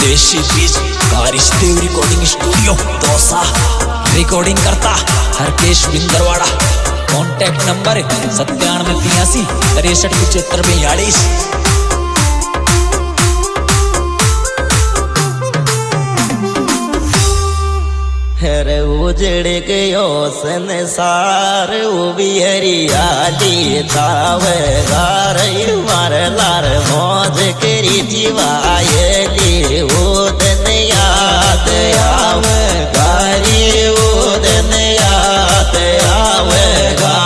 देशी चीज कारिश्देव रिकॉर्डिंग स्टूडियो दौसा। रिकॉर्डिंग करता हरकेश बिंदरवाड़ा। Contact number 9783 63 75 42। रे उजड़ गयो संसार वो भी हरियाली छावे गार मार लार मौज करी जीवायली वो दिन याद आवे गारी वो दिन याद आवेगा।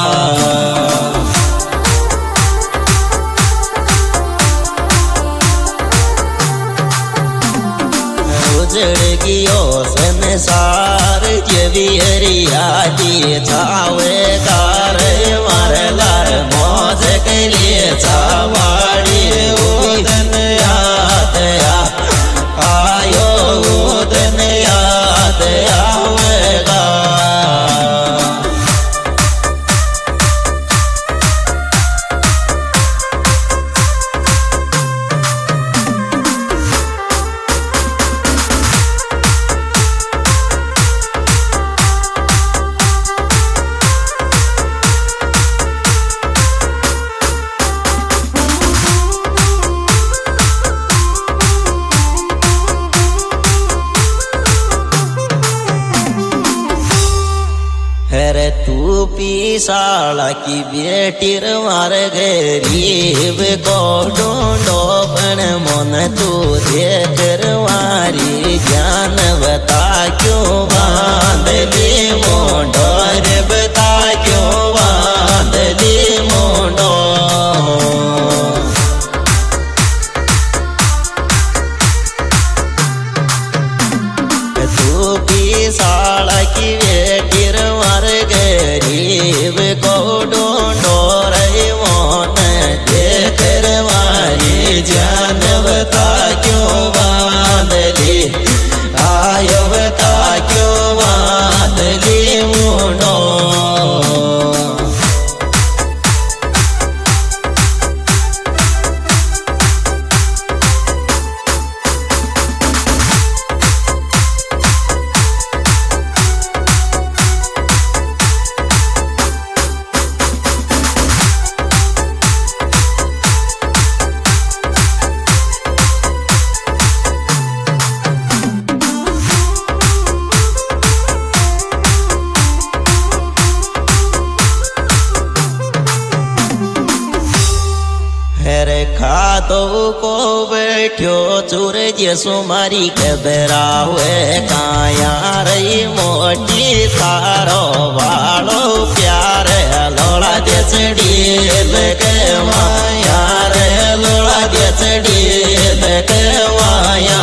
उजड़ गयो संसार जवी हरियाली छावे गार मार लार मौज करिए छावाड़ी वो दिन याद आयो वो दिन याद आवेगा। रे तू पीसाला की बेटी मार गरीब को ढूंढो पण मन तू देख मारी ज्ञान बता क्यों बांध ली मोंडो रे बता क्यों बांध ली मोंडो। तू पीसाला की बेटी मार गरीब को ढूंढो रे मोन देख मारी जान बता क्यों बांध ली आयो बता क्यों बांध ली मुंडो। रे खातो को बैठो चूर जसो मारी घबरावे काया रही मोटी तारो वालो प्यार लोड़ा जचड़ी लगे माया रे लोड़ा जचड़ी लगे माया।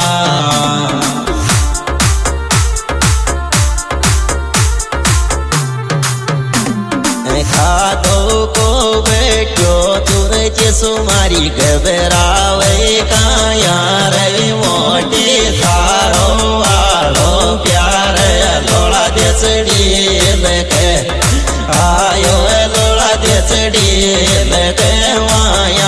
खातो को बैठो तुर सुमारी घबरावे काया रे मोटे तारो वालो प्यार लोड़ा जसड़ी लगे आयो लोड़ा जसड़ी लगे माया।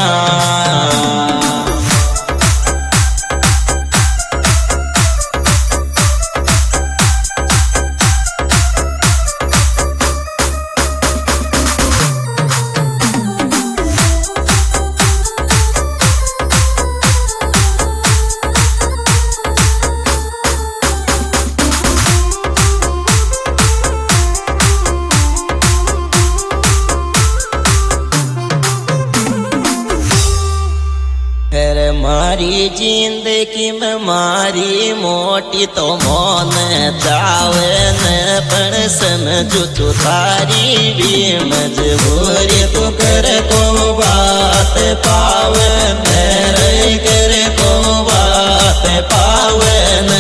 मारी जिंदगी में मारी मोटी तो मौन जावे न पण समझू तारी भी मजबूरी तो कर को बात पावे मेरे कर को बात पावे न।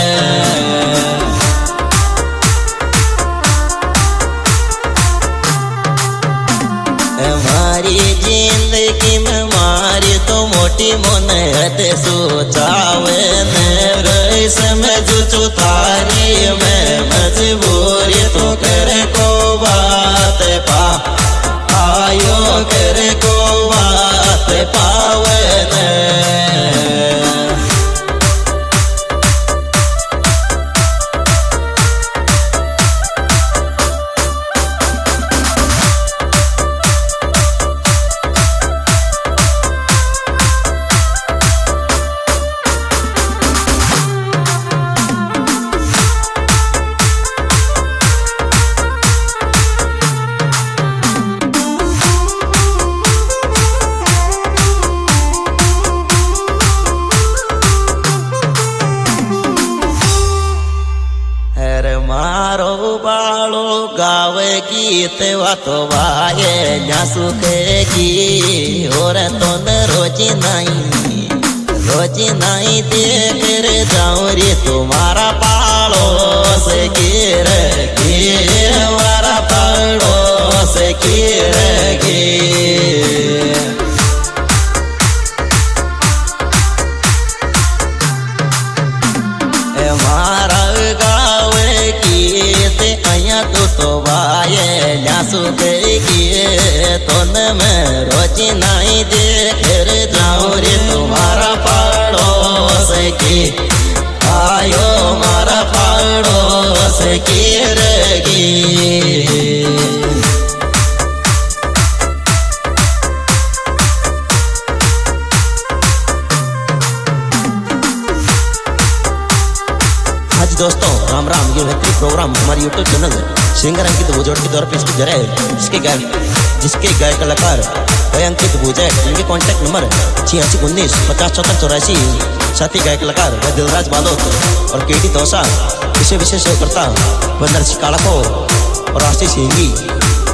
मारी जिंदगी में मारी तो मोटी मन हद सोचावे न समझू तारी में मजबूरी तो कर को बात पा आयो कर को बात पावे न। बातो वाये न्या सुखेगी और तो न रोजी नहीं देकर जाऊं रे तुम्हारा पाड़ोस गिर हमारा पाड़ोस गिर मारा गाँव की ते अया तो भाई न्यासु गए तो न मैं रोजी नहीं देकर जाऊं रे तुम्हारा पड़ोस की आयो मारा पड़ोस की रगी दोस्तों राम राम। ये बेहतरीन प्रोग्राम हमारे YouTube channel singer Ankit Bhujod के द्वारा पेश किया जा रहा है, जिसके गायक कलाकार है अंकित भूजैट। इनके कॉन्टैक्ट नंबर 8619 50 74 84। साथी गायक कलाकार है दिलराज बालोत और केटी दौसा। इसे विशेष करता बंदर कालाको और आशीष सिंगी।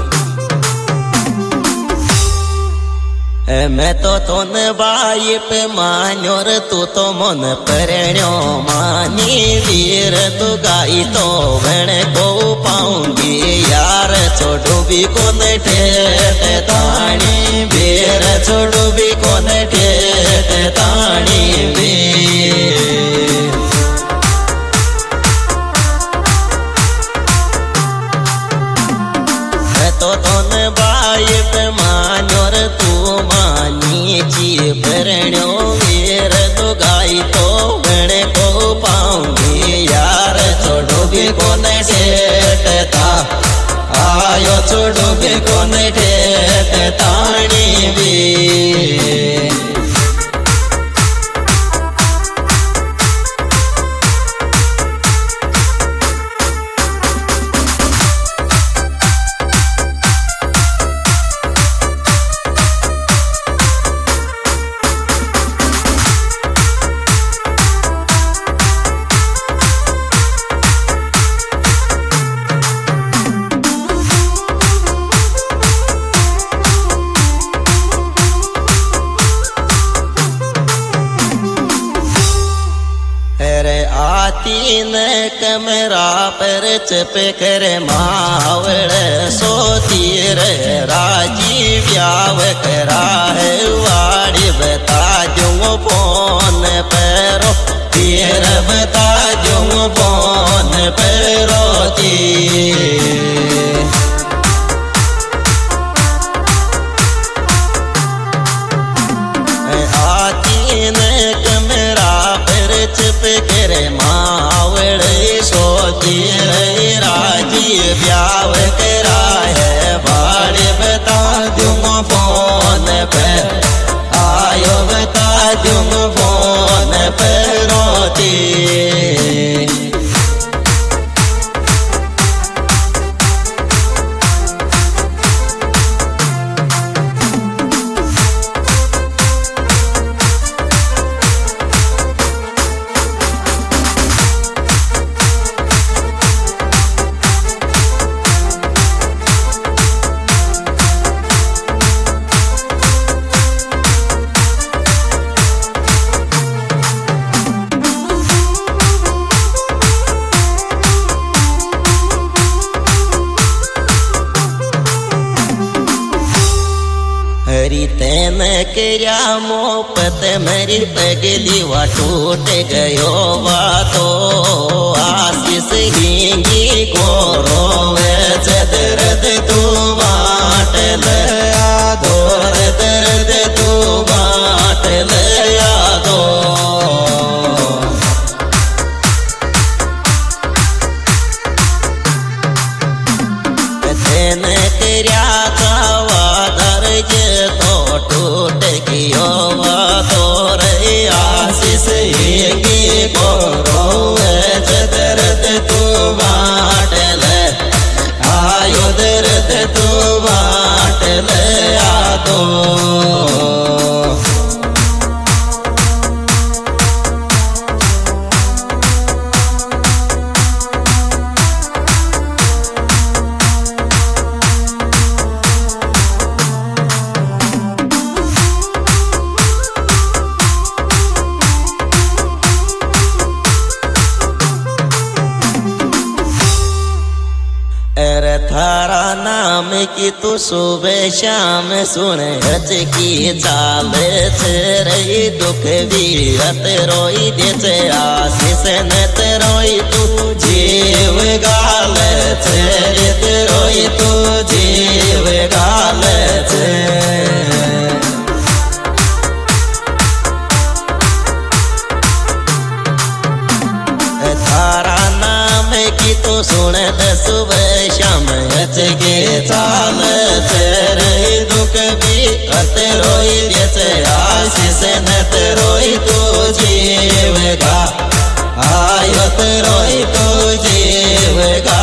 मैं तो तोन बाई पे मान्योर तू तो मन परण्यो मानी वीर तू गाई तो वण को पाऊंगी यार छोड़ू भी कोन ठेठ ताणी वीर छोड़ू भी कोन ठेठ ताणी वीर। मैं तो तोन बाई पे मान्योर तू मानी जी भरणो वीर तो गाई तो बड़े को पाऊंगी यार छोड़ो भी कोन ठेठता आयो छोड़ो भी कोन ठेठ ताणी भी। तीन कमरा पर चप कर मावड़ सोती रे राजी ब्याव करा है वाड़ी बता जो फोन पैरो तीर बता जो फोन पैरो चुप करे मावड़ सोती राजी ब्याव करा है बाड़े बता दूँ फोन पे आयो बता दूँ फोन पे रोती। हरी तेन किया मोपत मेरी पगली वा टूट गयो वा तो आशीष हिंगी को रोवे दर्द तू बाट लया दो दर्द तू बाट लया दो। तेन किया तो टूट गयो तो रे आशीष हिंगी को रोवे दर्द तू बाट ले आयो दर्द तू बाट ले आ दो। सुबह शाम सुन हज की चाल रही दुख विरत रोई देते आशीष नत रोई तू जीव गाल चरित रोई तू जीव गाल थारा नाम की तो सुन सुबह शाम हज के चाल रही दुख भी हत रोई जैसे आशीष नत रोई तो जीव गा आयत रोई तो जीव गा